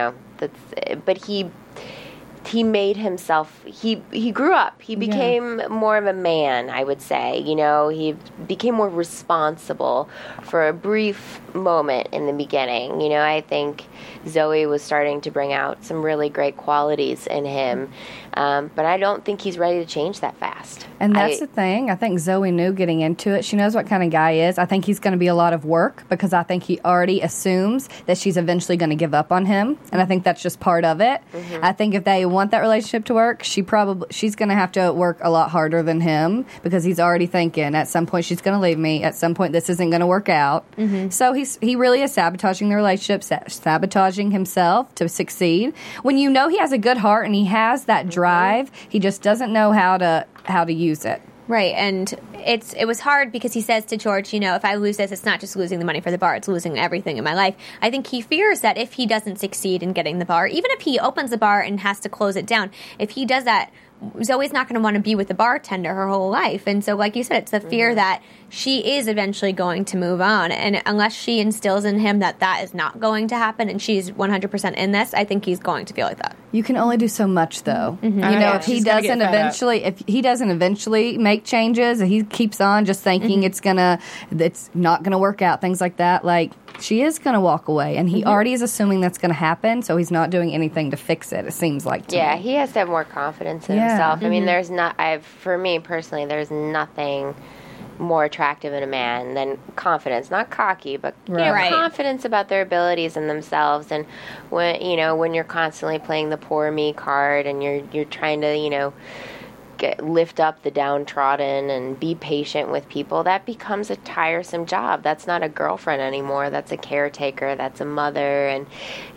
E: but he made himself, he grew up. He became more of a man, I would say. He became more responsible for a brief moment in the beginning. I think Zoe was starting to bring out some really great qualities in him. But I don't think he's ready to change that fast.
H: And that's the thing. I think Zoe knew getting into it. She knows what kind of guy he is. I think he's going to be a lot of work because I think he already assumes that she's eventually going to give up on him. And I think that's just part of it. Mm-hmm. I think if they want that relationship to work, she's going to have to work a lot harder than him because he's already thinking at some point she's going to leave me. At some point this isn't going to work out. Mm-hmm. So he really is sabotaging the relationship, sabotaging himself to succeed. When you know he has a good heart and he has that drive, he just doesn't know how to use it.
G: Right, and it was hard because he says to George, if I lose this, it's not just losing the money for the bar, it's losing everything in my life. I think he fears that if he doesn't succeed in getting the bar, even if he opens the bar and has to close it down, if he does that, Zoe's not going to want to be with the bartender her whole life. And so, like you said, it's the fear that she is eventually going to move on. And unless she instills in him that is not going to happen and she's 100% in this, I think he's going to feel like that.
H: You can only do so much, though. Mm-hmm. If he doesn't eventually make changes, and he keeps on just thinking it's not gonna work out, things like that, like she is gonna walk away, and he already is assuming that's gonna happen, so he's not doing anything to fix it. It seems like to me.
E: He has to have more confidence in himself. I mean, for me personally, there's nothing more attractive in a man than confidence, not cocky, but confidence about their abilities and themselves. And when you're constantly playing the poor me card and you're trying to lift up the downtrodden and be patient with people, that becomes a tiresome job. That's not a girlfriend anymore. That's a caretaker. That's a mother. And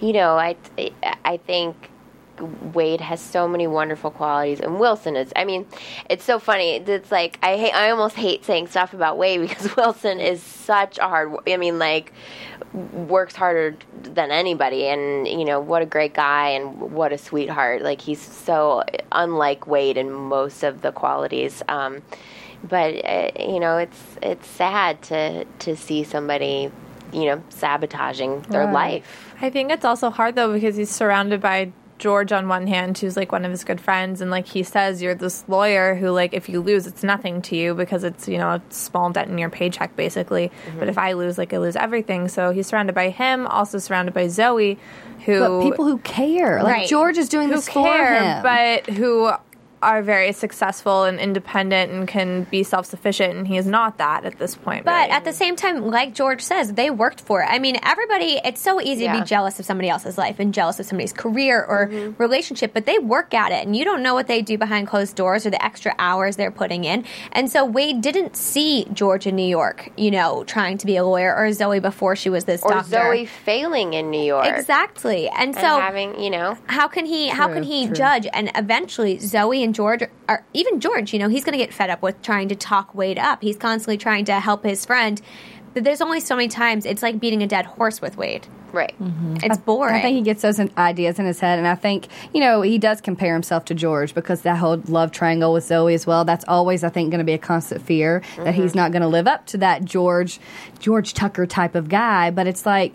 E: I think Wade has so many wonderful qualities, and Wilson is, it's so funny. It's like, I almost hate saying stuff about Wade because Wilson is such a works harder than anybody, and, what a great guy and what a sweetheart. Like, he's so unlike Wade in most of the qualities. But, it's sad to see somebody, sabotaging their life.
I: I think it's also hard, though, because he's surrounded by George on one hand, who's like one of his good friends, and like he says, you're this lawyer who, like, if you lose, it's nothing to you because it's a small dent in your paycheck basically. Mm-hmm. But if I lose, I lose everything. So he's surrounded by him, also surrounded by Zoe,
H: but people who care, like George is doing this for him,
I: but who are very successful and independent and can be self-sufficient, and he is not that at this point.
G: But at the same time, like George says, they worked for it. I mean, everybody, it's so easy to be jealous of somebody else's life and jealous of somebody's career or relationship, but they work at it, and you don't know what they do behind closed doors or the extra hours they're putting in. And so Wade didn't see George in New York, trying to be a lawyer, or Zoe before she was this doctor.
E: Or Zoe failing in New York.
G: Exactly. And so
E: having,
G: how can he judge? And eventually Zoe and George, or even George, he's going to get fed up with trying to talk Wade up. He's constantly trying to help his friend. But there's only so many times it's like beating a dead horse with Wade.
E: Right.
G: Mm-hmm. It's boring.
H: I think he gets those ideas in his head, and I think, he does compare himself to George because that whole love triangle with Zoe as well, that's always, I think, going to be a constant fear that he's not going to live up to that George Tucker type of guy. But it's like,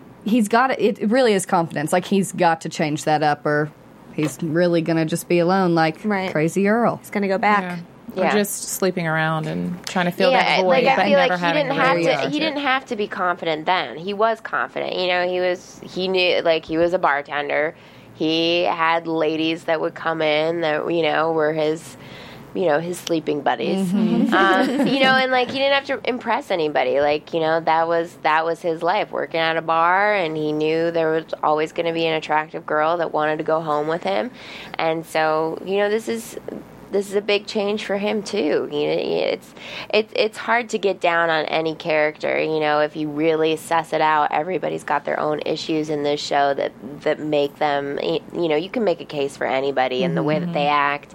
H: it really is confidence. Like, he's got to change that up, or he's really going to just be alone like Crazy Earl.
G: He's going to go back.
F: Or just sleeping around and trying to fill that void.
E: I feel like he didn't have to be confident then. He was confident. He knew, like, he was a bartender. He had ladies that would come in that, were his sleeping buddies. Mm-hmm. And like, he didn't have to impress anybody. Like, that was his life, working at a bar, and he knew there was always going to be an attractive girl that wanted to go home with him. And so, this is a big change for him too. It's hard to get down on any character. If you really suss it out, everybody's got their own issues in this show that make them. You can make a case for anybody in the way that they act.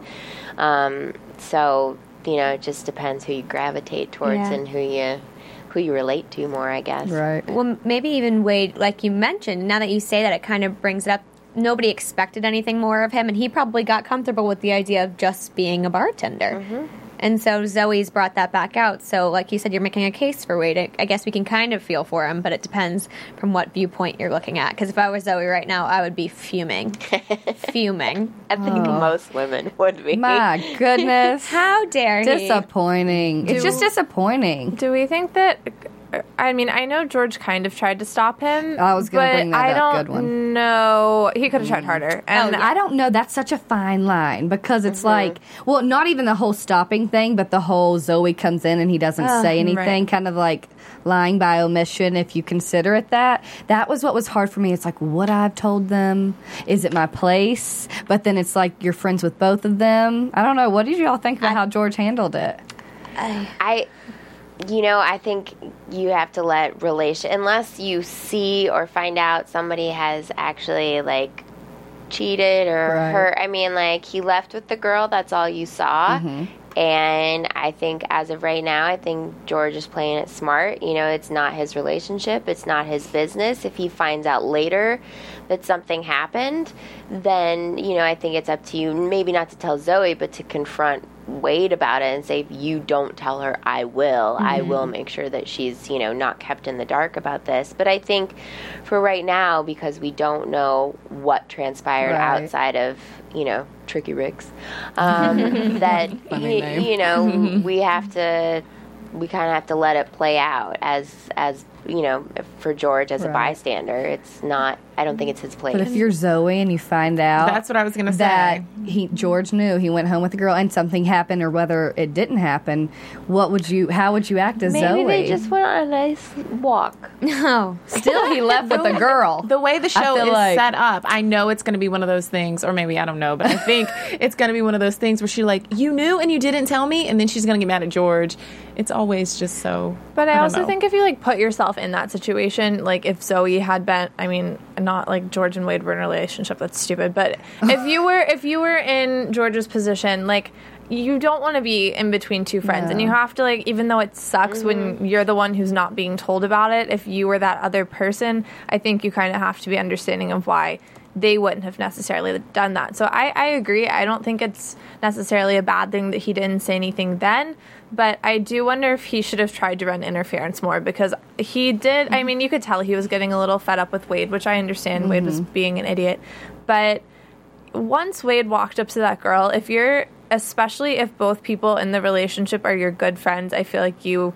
E: So, it just depends who you gravitate towards and who you relate to more, I guess.
H: Right.
G: Well, maybe even Wade, like you mentioned, now that you say that, it kind of brings it up. Nobody expected anything more of him, and he probably got comfortable with the idea of just being a bartender. Mm-hmm. And so Zoe's brought that back out. So, like you said, you're making a case for Wade. I guess we can kind of feel for him, but it depends from what viewpoint you're looking at. Because if I was Zoe right now, I would be fuming. Fuming.
E: I think most women would be.
H: My goodness.
G: How dare he?
H: Disappointing. It's just disappointing.
I: Do we think that... I mean, I know George kind of tried to stop him.
H: I was going to bring that
I: I
H: up.
I: don't
H: Good one.
I: know. He could have tried harder. And
H: I don't know. That's such a fine line because it's like, well, not even the whole stopping thing, but the whole Zoe comes in and he doesn't say anything,
I: right.
H: kind of like lying by omission, if you consider it that. That was what was hard for me. It's like, would I have told them? Is it my place? But then it's like you're friends with both of them. I don't know. What did you all think about how George handled it?
E: I think you have to let unless you see or find out somebody has actually, like, cheated or hurt. I mean, like, he left with the girl. That's all you saw. And I think as of right now, I think George is playing it smart. You know, it's not his relationship. It's not his business. If he finds out later that something happened, then, I think it's up to you, maybe not to tell Zoe, but to confront Wade about it and say, if you don't tell her, I will. I will make sure that she's, not kept in the dark about this. But I think for right now, because we don't know what transpired outside of, Tricky Ricks, that, we kind of have to let it play out as for George as a bystander. It's not, I don't think it's his place.
H: But if you're Zoe and you find out
F: that's what I was going to
H: that
F: say.
H: George knew he went home with the girl and something happened, or whether it didn't happen, how would you act as Zoe?
E: Maybe they just went on a nice walk.
G: No.
H: Still, he left with the girl.
F: The way the show is
H: like
F: set up, I know it's going to be one of those things, or maybe I don't know, but I think it's going to be one of those things where she you knew and you didn't tell me, and then she's going to get mad at George. It's always just so.
I: But I also
F: know.
I: think if you put yourself in that situation, like if Zoe had been, I mean, not like George and Wade were in a relationship, that's stupid. But if you were in George's position, like, you don't want to be in between two friends, and you have to, like, even though it sucks when you're the one who's not being told about it, if you were that other person, I think you kind of have to be understanding of why they wouldn't have necessarily done that. So I agree. I don't think it's necessarily a bad thing that he didn't say anything then, but I do wonder if he should have tried to run interference more, because he did. I mean, you could tell he was getting a little fed up with Wade, which I understand. Wade was being an idiot. But once Wade walked up to that girl, especially if both people in the relationship are your good friends, I feel like you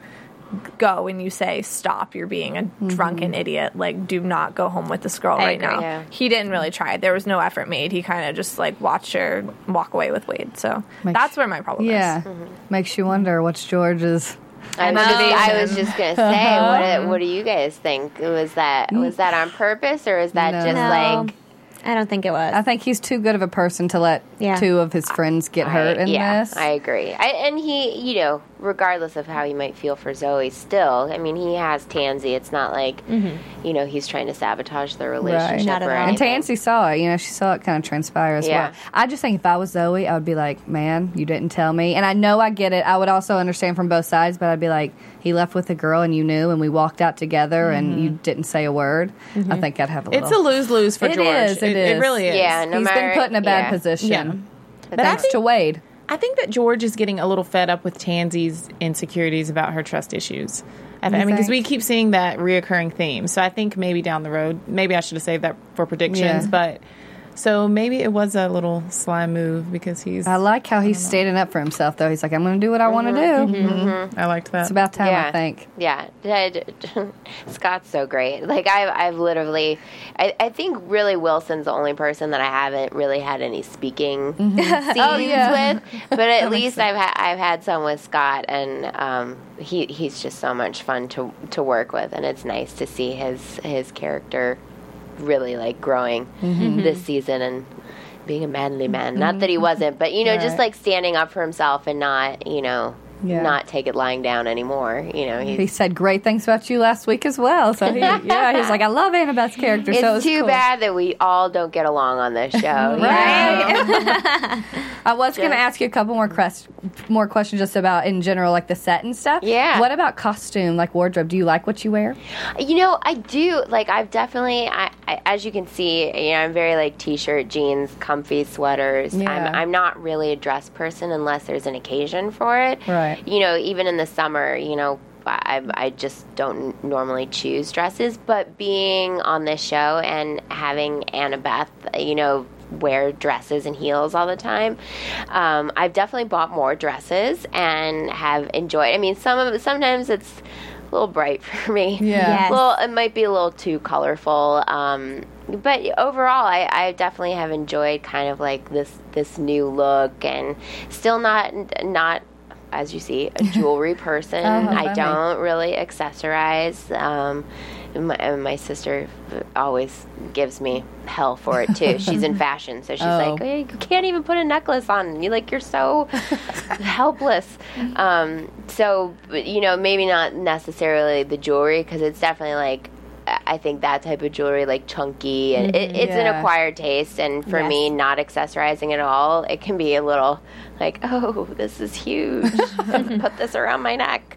I: go and you say, stop, you're being a drunken idiot. Like, do not go home with this girl right now. Yeah. He didn't really try. There was no effort made. He kind of just, watched her walk away with Wade. So that's where my problem is.
H: Makes you wonder what's George's.
E: I was just going to say, what do you guys think? Was that on purpose, or is that just
G: I don't think it was.
H: I think he's too good of a person to let two of his friends get hurt in this.
E: I agree. And he, regardless of how he might feel for Zoe, still, I mean, he has Tansy. It's not like, he's trying to sabotage their relationship or anything.
H: And Tansy saw it. She saw it kind of transpire as well. I just think if I was Zoe, I would be like, man, you didn't tell me. And I know I get it. I would also understand from both sides, but I'd be like, he left with a girl and you knew, and we walked out together and you didn't say a word. I think I'd have a little.
F: It's a lose-lose for George. It really is.
E: Yeah,
H: he's been put in a bad position.
F: Yeah.
H: But thanks to Wade.
F: I think that George is getting a little fed up with Tansy's insecurities about her trust issues. I mean, because we keep seeing that reoccurring theme. So I think maybe down the road, maybe I should have saved that for predictions, but... So maybe it was a little sly move because I
H: like how he's standing up for himself, though. He's like, I'm going to do what I want to do.
F: I liked that.
H: It's about time, I think.
E: Yeah. Scott's so great. Like, I've literally... I think really Wilson's the only person that I haven't really had any speaking scenes with. But at least I've had some with Scott, and he's just so much fun to work with, and it's nice to see his character really growing this season and being a manly man. Not that he wasn't, but just standing up for himself and not not take it lying down anymore.
H: He said great things about you last week as well. So he's like, I love Annabeth's character.
E: It's too bad that we all don't get along on this show.
H: Right? I was going to ask you a couple more more questions just about in general, like the set and stuff.
E: Yeah.
H: What about costume, like wardrobe? Do you like what you wear?
E: You know, I do. Like, I've definitely, I as you can see, you know, I'm very like t-shirt, jeans, comfy sweaters.
H: Yeah.
E: I'm not really a dress person unless there's an occasion for it.
H: Right.
E: You know, even in the summer, you know, I just don't normally choose dresses. But being on this show and having Annabeth, you know, wear dresses and heels all the time, I've definitely bought more dresses and have enjoyed. I mean, sometimes it's a little bright for me.
H: Yeah.
G: Yes.
E: Well, it might be a little too colorful. But overall, I definitely have enjoyed kind of like this new look, and still not as you see, a jewelry person. I don't really accessorize. My sister always gives me hell for it too. She's in fashion, so she's like, hey, you can't even put a necklace on. You're so helpless. So, you know, maybe not necessarily the jewelry, because it's definitely like, I think that type of jewelry, like chunky, and it's an acquired taste. And for me, not accessorizing at all, it can be a little like, oh, this is huge. Put this around my neck.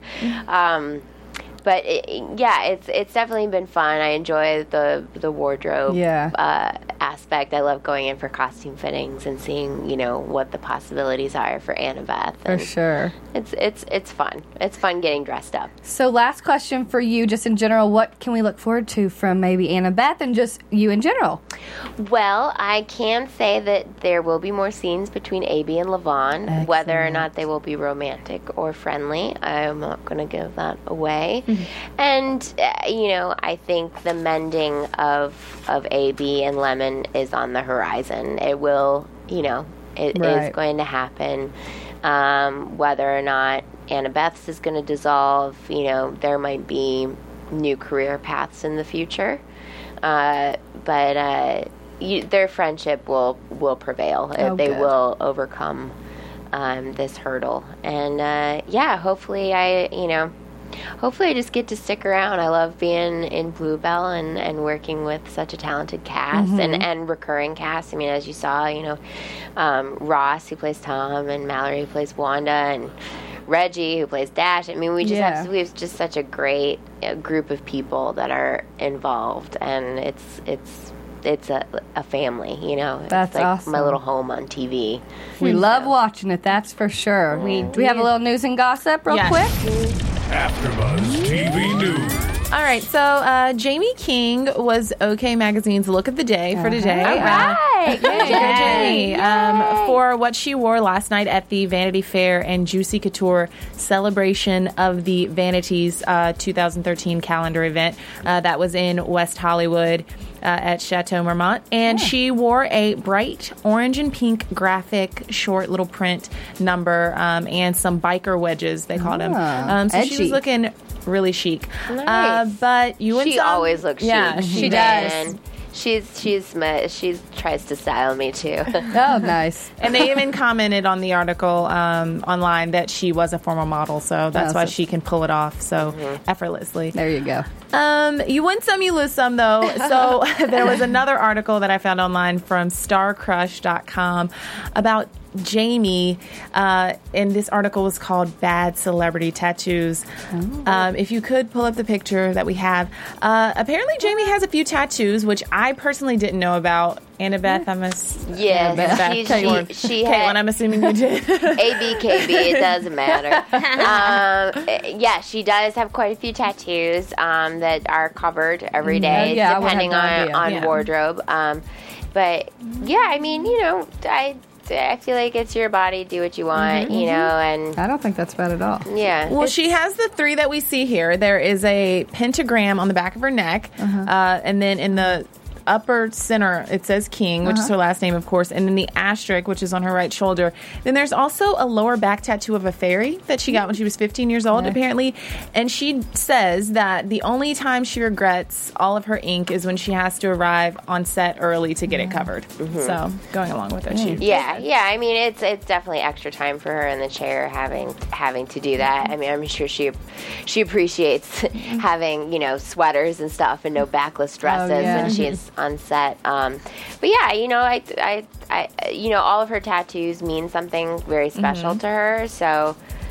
E: But it's definitely been fun. I enjoy the wardrobe aspect. I love going in for costume fittings and seeing, you know, what the possibilities are for Annabeth.
H: For sure.
E: It's fun. It's fun getting dressed up.
H: So last question for you, just in general, what can we look forward to from maybe Annabeth and just you in general?
E: Well, I can say that there will be more scenes between A.B. and Levon.
H: Excellent.
E: Whether or not they will be romantic or friendly, I'm not going to give that away. And, you know, I think the mending of A.B. and Lemon is on the horizon. It will, you know, it is going to happen. Whether or not Annabeth's is going to dissolve, you know, there might be new career paths in the future. But their friendship will prevail. They will overcome this hurdle. And, hopefully I just get to stick around. I love being in Bluebell and working with such a talented cast and recurring cast. I mean, as you saw, you know, Ross, who plays Tom, and Mallory, who plays Wanda, and Reggie, who plays Dash. I mean, we have just such a great group of people that are involved, and it's a family, you know.
H: That's
E: it's like
H: awesome.
E: My little home on TV.
H: We love watching it, that's for sure. Do we have a little news and gossip real quick?
A: AfterBuzz TV News.
F: All right, so Jamie King was OK Magazine's Look of the Day for today.
E: All right.
F: Go Jamie. For what she wore last night at the Vanity Fair and Juicy Couture celebration of the Vanities 2013 calendar event that was in West Hollywood at Chateau Marmont. And she wore a bright orange and pink graphic short little print number and some biker wedges, they called them. So
H: edgy.
F: she was looking really chic.
E: Nice.
F: But you and
E: She always looks chic.
F: Yeah, she does.
E: She tries to style me too.
H: Oh, nice.
F: And they even commented on the article online that she was a former model, so that's why she can pull it off so effortlessly.
H: There you go.
F: You win some, you lose some, though. So there was another article that I found online from StarCrush.com about Jamie, and this article was called Bad Celebrity Tattoos. If you could pull up the picture that we have. Apparently Jamie has a few tattoos, which I personally didn't know about. Annabeth,
E: she
F: Caitlin,
E: had,
F: I'm assuming you did.
E: ABKB, it doesn't matter. She does have quite a few tattoos that are covered every day, depending on wardrobe. But yeah, I mean, you know, I feel like it's your body, do what you want, you know, and
H: I don't think that's bad at all.
E: yeah.
F: Well, she has the three that we see here. There is a pentagram on the back of her neck, and then in the upper center, it says King, which is her last name, of course, and then the asterisk, which is on her right shoulder. Then there's also a lower back tattoo of a fairy that she got when she was 15 years old, apparently. And she says that the only time she regrets all of her ink is when she has to arrive on set early to get it covered. So, going along with it,
E: I mean, it's definitely extra time for her in the chair having to do that. I mean, I'm sure she appreciates having, you know, sweaters and stuff and no backless dresses when she's on set. But yeah, I all of her tattoos mean something very special to her. So,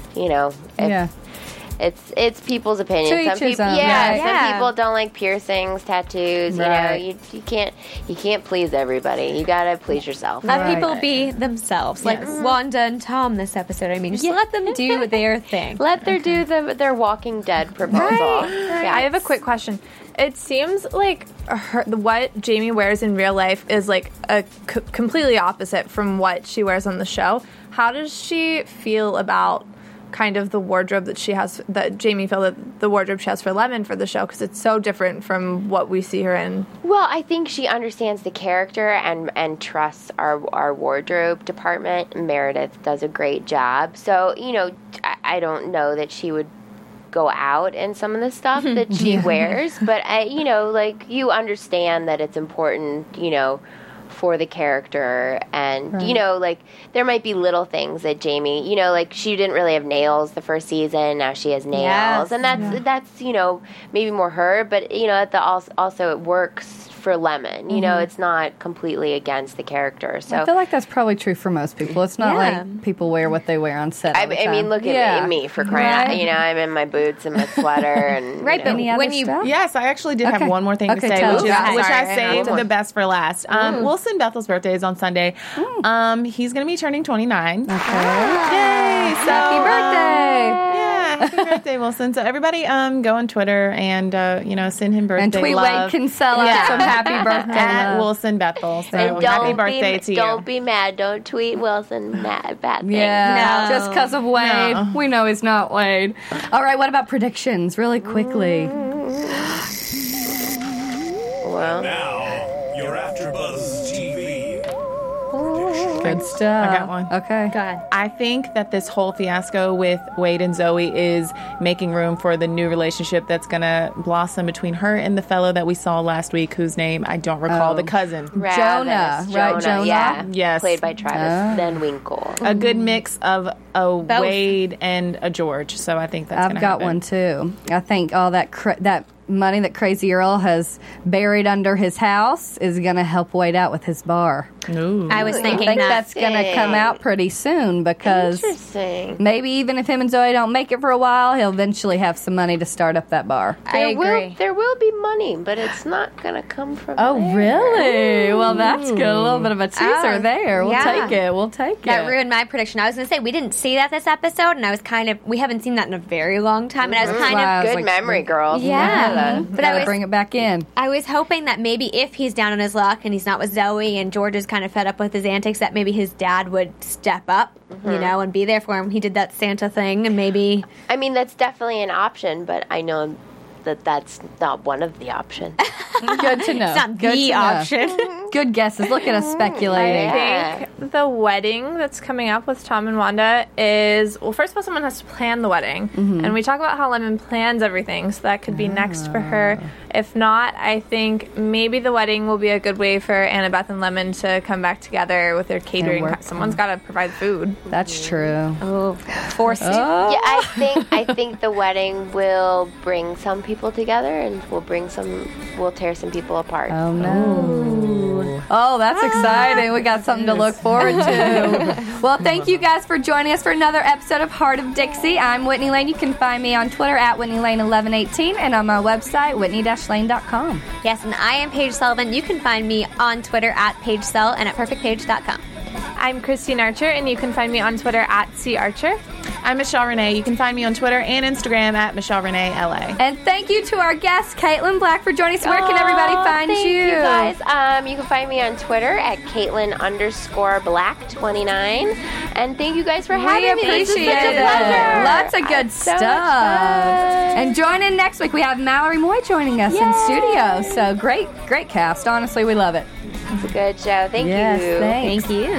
E: it's people's opinion.
H: To each
E: Some
H: his
E: people,
H: own.
E: some people don't like piercings, tattoos.
H: Right.
E: You can't please everybody. You gotta please yourself.
G: Let people be themselves, like Wanda and Tom this episode. I mean, just let them do their thing.
E: Let them do their Walking Dead proposal.
I: Right. I have a quick question. It seems like what Jamie wears in real life is like a completely opposite from what she wears on the show. How does she feel about kind of the wardrobe that she has, that Jamie felt that the wardrobe she has for Lemon for the show, because it's so different from what we see her in?
E: Well, I think she understands the character and trusts our wardrobe department. Meredith does a great job. So, I don't know that she would go out in some of the stuff that she wears, but you understand that it's important, for the character, and there might be little things that Jamie, she didn't really have nails the first season, now she has nails, and that's maybe more her, but also it works for Lemon. It's not completely against the character. So
H: I feel like that's probably true for most people. It's not like people wear what they wear on set.
E: I mean, look at me for crying out. I'm in my boots and my sweater, and
G: but when you
F: yes, I actually did have one more thing to say, which I saved the best for last. Wilson Bethel's birthday is on Sunday. He's going to be turning 29. Okay. Yay! So,
H: happy birthday!
F: Happy birthday, Wilson. So everybody go on Twitter and send him birthday
H: and tweet
F: love.
H: Wade Kinsella some happy birthday
F: at Wilson Bethel. So happy birthday to you.
E: Don't be mad. Don't tweet Wilson bad things.
H: Yeah, just because of Wade. No. We know he's not Wade. All right, what about predictions? Really quickly.
A: Well, now you're AfterBuzz TV.
H: Good stuff.
F: I got one.
H: Okay.
G: Go ahead.
F: I think that this whole fiasco with Wade and Zoe is making room for the new relationship that's going to blossom between her and the fellow that we saw last week, whose name I don't recall, the cousin.
H: Jonah. Right, Jonah?
E: Yeah.
F: Yes.
E: Played by Travis Van Winkle.
F: A good mix of a Wade and a George, so I think that's going to happen.
H: I've got one, too. I think all that that money that Crazy Earl has buried under his house is going to help Wade out with his bar.
F: Ooh.
G: I was thinking
H: I think that's going to come out pretty soon, because maybe even if him and Zoe don't make it for a while, he'll eventually have some money to start up that bar.
G: I agree.
E: There will be money, but it's not going to come from there.
H: Really? Well, that's good. A little bit of a teaser there. We'll take it. We'll take it.
G: That ruined my prediction. I was going to say, we didn't see that this episode, and I was we haven't seen that in a very long time, and I was kind of...
E: Good memory, girls.
G: Yeah.
H: But I bring it back in.
G: I was hoping that maybe if he's down on his luck and he's not with Zoe and George is kind of fed up with his antics, that maybe his dad would step up, and be there for him. He did that Santa thing, and maybe...
E: I mean, that's definitely an option, but I know that's not one of the options.
H: Good to know.
G: It's not the option.
H: Good guesses. Look at us speculating.
I: I think the wedding that's coming up with Tom and Wanda is, well, first of all, someone has to plan the wedding. And we talk about how Lemon plans everything, so that could be next for her. If not, I think maybe the wedding will be a good way for Annabeth and Lemon to come back together with their catering. Someone's got to provide food.
H: That's true.
G: Oh, forced.
E: Yeah, I think the wedding will bring some people together, and we'll tear some people apart.
H: Oh no. Oh, that's exciting. We got something to look forward to. Well, thank you guys for joining us for another episode of Heart of Dixie. I'm Whitney Lane. You can find me on Twitter at WhitneyLane1118 and on my website, Whitney-Lane.com.
G: Yes, and I am Paige Sullivan. You can find me on Twitter at PaigeSull and at PerfectPage.com.
I: I'm Christine Archer, and you can find me on Twitter at CArcher.
F: I'm Michelle Renee. You can find me on Twitter and Instagram at Michelle Renee LA.
H: And thank you to our guest, Caitlin Black, for joining us. Where can everybody find
E: thank
H: you?
E: You guys. You can find me on Twitter at Caitlin_Black29. And thank you guys for having me.
H: We appreciate it. Lots of good stuff. And join in next week. We have Mallory Moy joining us in studio. So great cast. Honestly, we love it.
E: It's a good show. Thank you.
H: Thanks.
G: Thank you.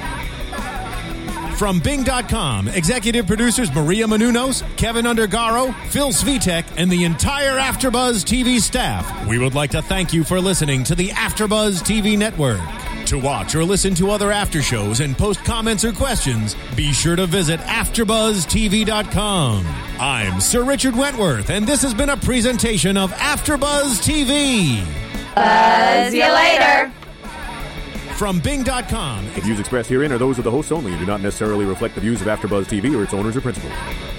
C: From Bing.com, executive producers Maria Menounos, Kevin Undergaro, Phil Svitek, and the entire AfterBuzz TV staff, we would like to thank you for listening to the AfterBuzz TV network. To watch or listen to other after shows and post comments or questions, be sure to visit AfterBuzzTV.com. I'm Sir Richard Wentworth, and this has been a presentation of AfterBuzz TV.
D: Buzz you later.
C: From Bing.com.
A: The views expressed herein are those of the hosts only and do not necessarily reflect the views of AfterBuzz TV or its owners or principals.